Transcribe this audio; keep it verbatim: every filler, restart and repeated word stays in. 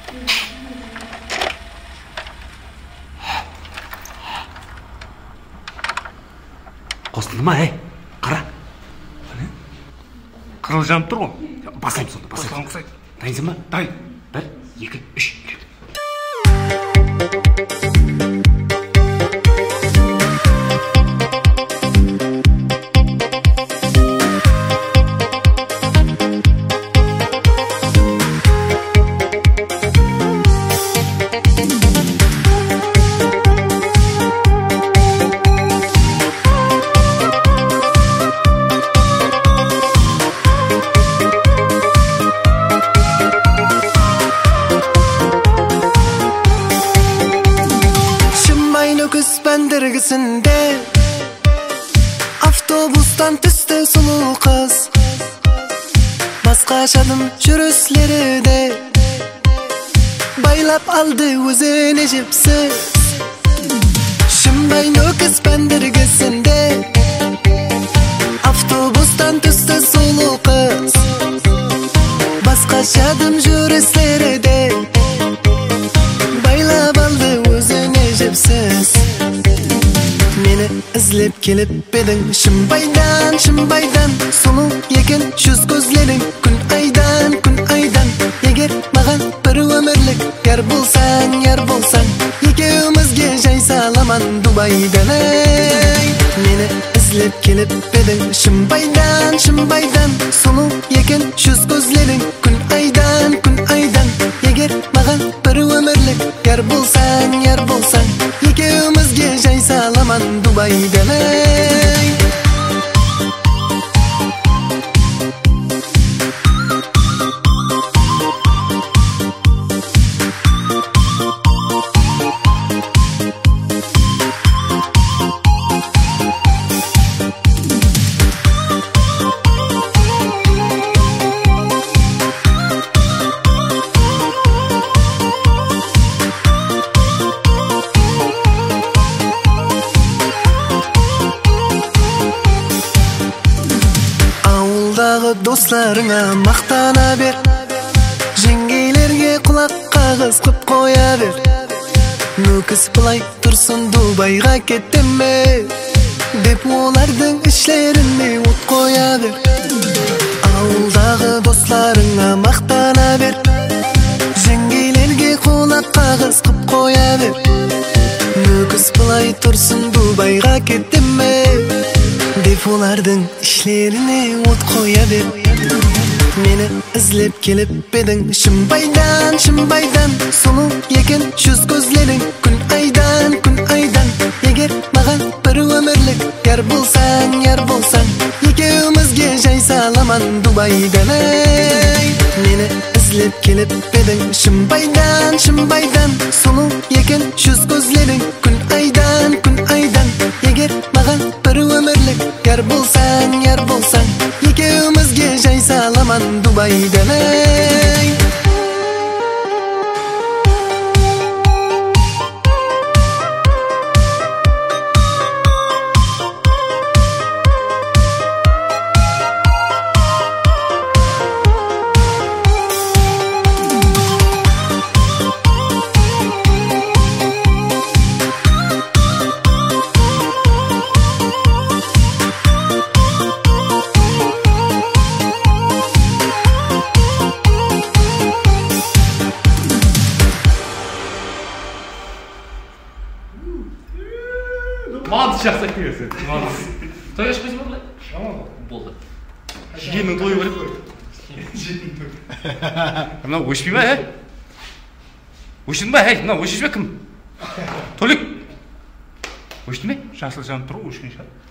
Қосылды ма, әй? Қара. Қырыл жанып тұр ғой. Басайым сонда, басайым. Дайынсың ба? Дайын. Бір, екі, үш. Автобустан түсті сұлу қыз, басқашадым жүріслерде, байлап алды өзіне жіпсіз. Шымбай нөкіс пәндіргісінде, автобустан түсті сұлу қыз, басқашадым жүріслерде, байлап алды өзіне жіпсіз. Мені ізлеп келіп бедің, шымбайдан, шымбайдан, сұлу екен жүз көзлерің, күн айдан, күн айдан. Егер маған бір өмірлік яр болсаң, яр болсаң, екеумізге жай саламан Дубайдан, ай. Мені ізлеп келіп бедің, шымбайдан, шымбайдан, сұлу екен жүз көзлерің, күн айдан, күн айдан. Егер маған бір өмірлік яр болсаң, яр болсаң, екеумізге жай саламан Дубайдан, ай. Достарыңа мақтана бер, жеңгейлерге құлақ қағыз қып қоя бер. Нөкіс бұлай тұрсын Дубайға кеттеме деп олардың ішлеріне от қоя бер. Ауылдағы достарыңа мақтана бер, жеңгейлерге құлақ қағыз қып қоя бер. Нөкіс бұлай тұрсын Дубайға кеттеме деп олардың ішлеріне от қоя бер. Мені ізлеп келіп бедің, шымбайдан, шымбайдан, сұлу екен жүз көзлерің, күн айдан, күн айдан. Егер маған бір өмірлік яр болсаң, яр болсаң, екеумізге жай саламан Дубайдан, ай. Мені ізлеп келіп бедің, шымбайдан, шымбайдан, сұлу екен жүз көзлерің, күн айдан, күн айдан. Егер маған бір өмірлік яр болсаң, яр болсаң, екеумізге жай саламан Дубайдан, ай. Маңыз жақсы айтып маңыз. Той ашпайсың ба бұлай? Болды. Жиеннің тойы бар еді. Жиеннің тойы. Мынау өшпей ма, әй? Өшін ба, әй? Мынау өшіп кім? Толик! Өшті ме? Жасыл жанып тұр, өшкен шығар.